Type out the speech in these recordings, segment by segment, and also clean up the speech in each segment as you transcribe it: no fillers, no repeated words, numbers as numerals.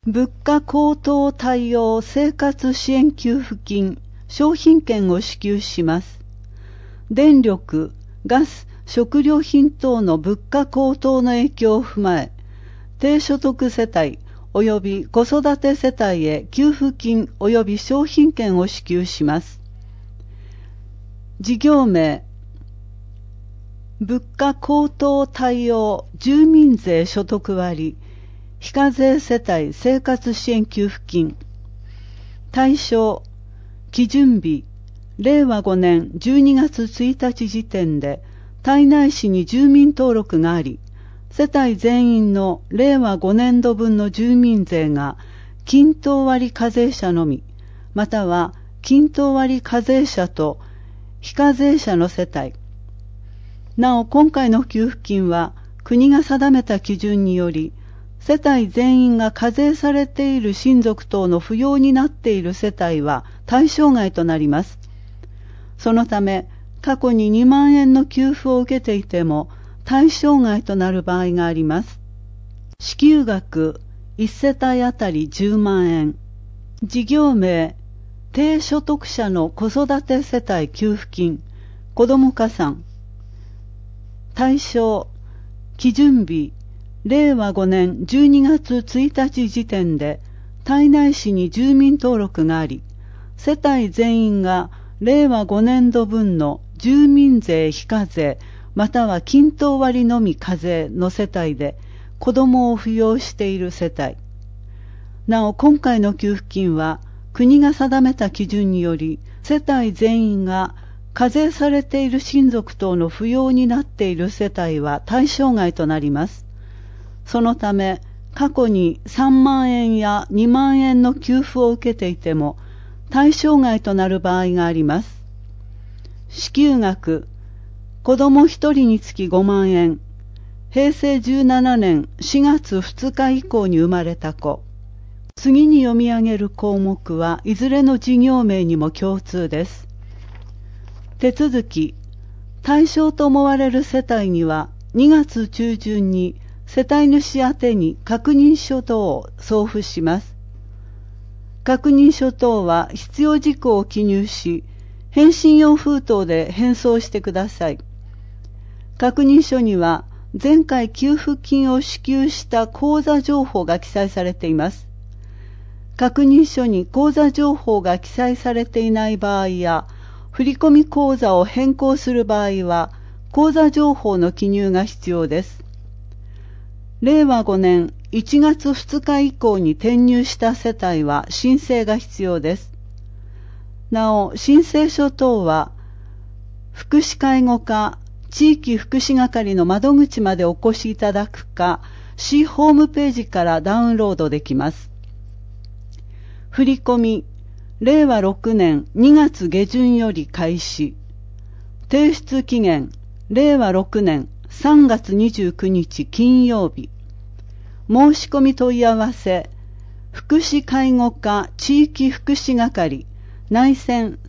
物価高騰対応生活支援給付金、商品券を支給します。電力、ガス、食料品等の物価高騰の影響を踏まえ、低所得世帯及び子育て世帯へ給付金及び商品券を支給します。事業名、物価高騰対応住民税所得割非課税世帯生活支援給付金。対象、基準日、令和5年12月1日時点で胎内市に住民登録があり、世帯全員の令和5年度分の住民税が均等割課税者のみ、または均等割課税者と非課税者の世帯。なお、今回の給付金は国が定めた基準により、世帯全員が課税されている親族等の扶養になっている世帯は対象外となります。そのため、過去に2万円の給付を受けていても対象外となる場合があります。支給額1世帯あたり10万円。事業名、低所得者の子育て世帯給付金、子ども加算。対象、基準日、令和5年12月1日時点で胎内市に住民登録があり、世帯全員が令和5年度分の住民税非課税または均等割のみ課税の世帯で子どもを扶養している世帯。なお、今回の給付金は国が定めた基準により世帯全員が課税されている親族等の扶養になっている世帯は対象外となります。そのため、過去に3万円や2万円の給付を受けていても対象外となる場合があります。支給額、子ども1人につき5万円。平成17年4月2日以降に生まれた子。次に読み上げる項目はいずれの事業名にも共通です。手続き、対象と思われる世帯には2月中旬に世帯主宛てに確認書等を送付します。確認書等は必要事項を記入し、返信用封筒で返送してください。確認書には前回給付金を支給した口座情報が記載されています。確認書に口座情報が記載されていない場合や、振込口座を変更する場合は、口座情報の記入が必要です。令和5年1月2日以降に転入した世帯は申請が必要です。なお、申請書等は、福祉介護課、地域福祉係の窓口までお越しいただくか、市ホームページからダウンロードできます。振込、令和6年2月下旬より開始。提出期限、令和6年3月29日金曜日。申し込み問い合わせ、福祉介護課地域福祉係、内線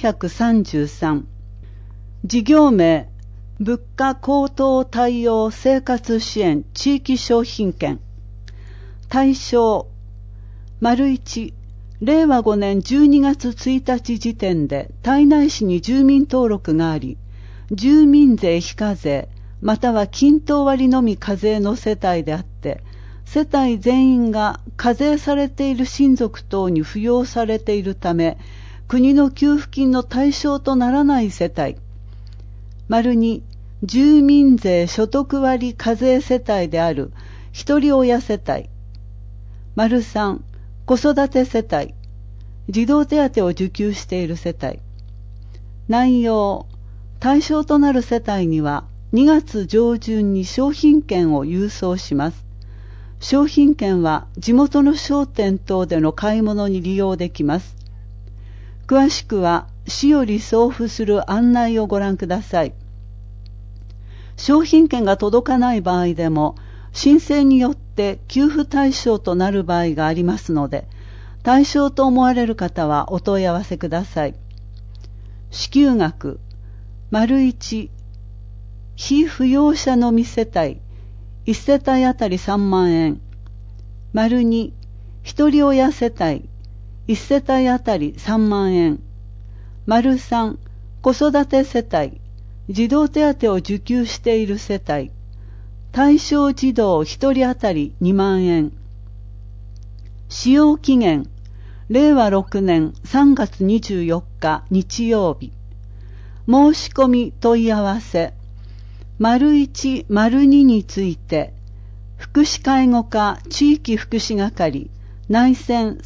1133。事業名、物価高騰対応生活支援地域商品券。対象、1、令和5年12月1日時点で胎内市に住民登録があり、住民税非課税または均等割のみ課税の世帯であって、世帯全員が課税されている親族等に扶養されているため、国の給付金の対象とならない世帯。2、住民税所得割課税世帯である一人親世帯。3、子育て世帯。児童手当を受給している世帯。内容、対象となる世帯には2月上旬に商品券を郵送します。商品券は地元の商店等での買い物に利用できます。詳しくは市より送付する案内をご覧ください。商品券が届かない場合でも申請によって給付対象となる場合がありますので、対象と思われる方はお問い合わせください。支給額、1、被扶養者のみ世帯、1世帯あたり3万円。2、 一人親世帯、1世帯あたり3万円。3、子育て世帯、児童手当を受給している世帯、対象児童1人当たり2万円。使用期限、令和6年3月24日日曜日。申し込み問い合わせ、01、02について、福祉介護課地域福祉係、内線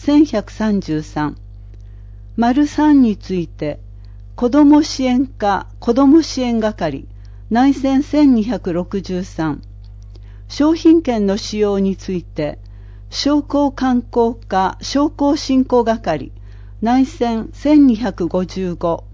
1133。03について、子ども支援課子ども支援係、内線1263。商品券の使用について、商工観光課商工振興係、内線1255。